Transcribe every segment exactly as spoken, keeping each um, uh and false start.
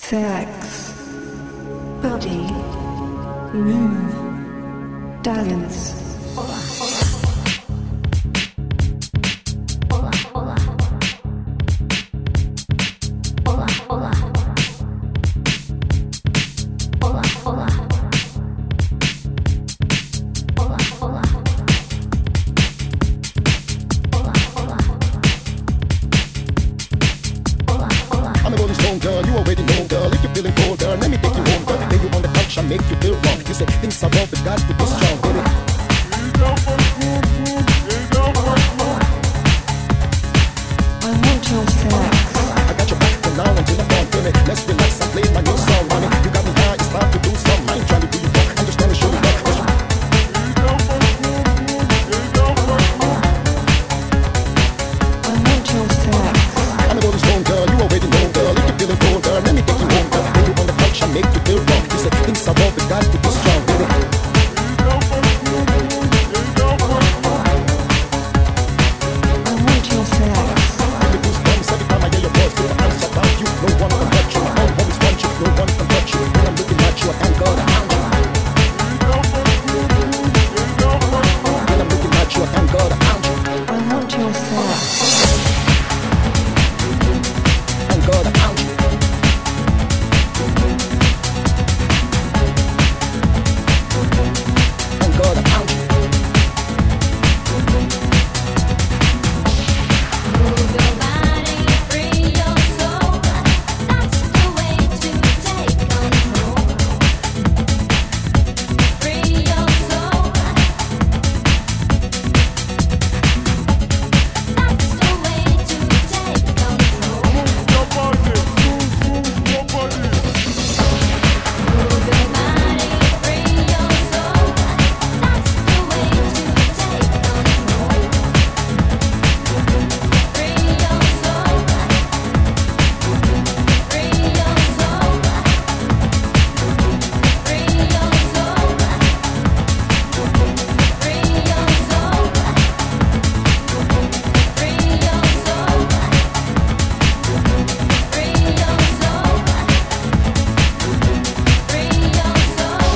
sex, body, move, dance. Make you feel wrong. You say things are wrong, but got to be strong. Get it? I want your sex. I got your back from now until I'm done. Feel it? Let's relax and play my new song, honey. You got me high, it's time to do something. I ain't trying to do you wrong, I'm just trying to show you love. I want your sex. I'm going home, girl. You already know, girl. If you're feeling cold, girl, let me take you home, girl. When you on the couch, I make you feel wrong. You say things are wrong, but got to be strong. Get it? I want your sex. Give me goosebumps every time I hear your voice. Feel the arms about you. No one can touch you. My own homies want you. No one can touch you. When I'm looking at you, I thank God I found you. When I'm looking at you, I thank God I found you. I want your sex. Thank God I found you. Thank God I found you. Move your body, free your soul. That's the way to take control. Free your soul. That's the way to take control. Move your body, free your soul. That's the way to take control. Free your soul. Free your soul. Free your soul. Free your soul. Free your soul. Free your soul. Free your soul.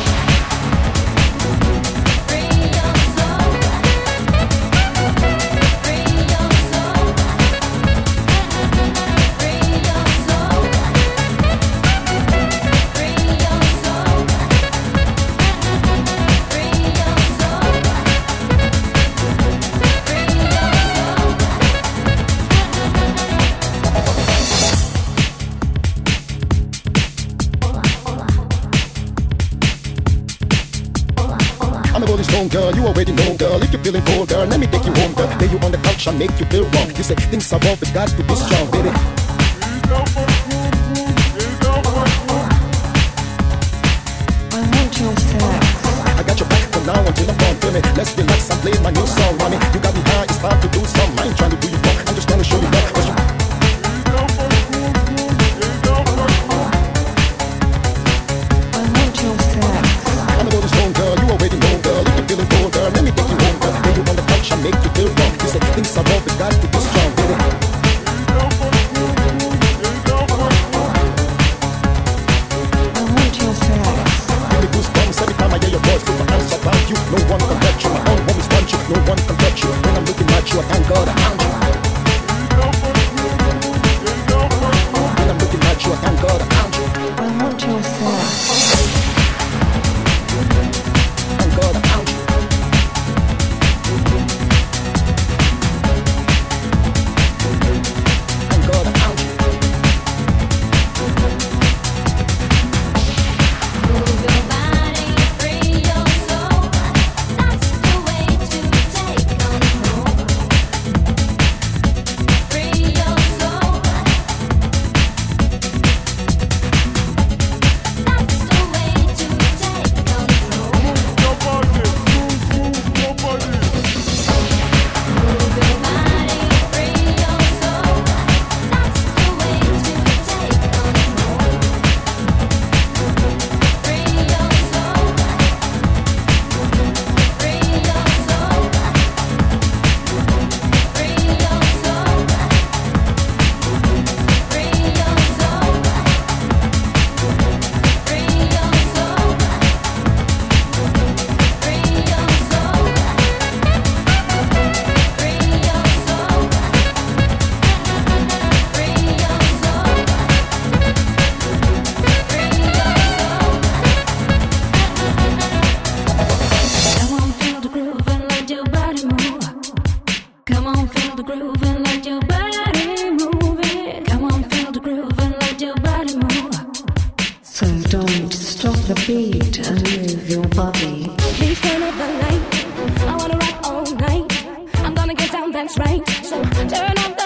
Free your soul. Free your soul. Free your soul. Free your soul. Free your soul. I'm a rolling stone, girl. You already know, girl. If you're feeling cold, girl, let me take you home, girl. Lay you on the couch, I make you feel wrong. You say things are wrong, but got to be strong, baby. I want your sex. I got your back from now until I'm gone, feel me? Let's relax and play my new song, honey. You got me high, it's time to do something. I ain't trying to do you wrong, I'm just trying to show you love. 'Cause you- I want your sex. I'm a rolling stone, girl. You already know, girl. If you're feeling cold, girl, let me take you home, girl. Lay you on the couch, I make you feel wrong. You say things are wrong, but got to be strong, baby. I want your sex. Give me goosebumps every time I hear your voice. Feel my arms about you. No one can touch you. My own homies want you. No one can touch you. When I'm looking at you, I thank God I found you. When I'm looking at you, I thank God I found you. I want your sex. Thank God I found you. Thank God I found you. Move your body, free your soul. That's the way to take control. So don't stop the beat and move your body. Please turn up the light. I wanna rock all night. I'm gonna get down, that's right. So turn off the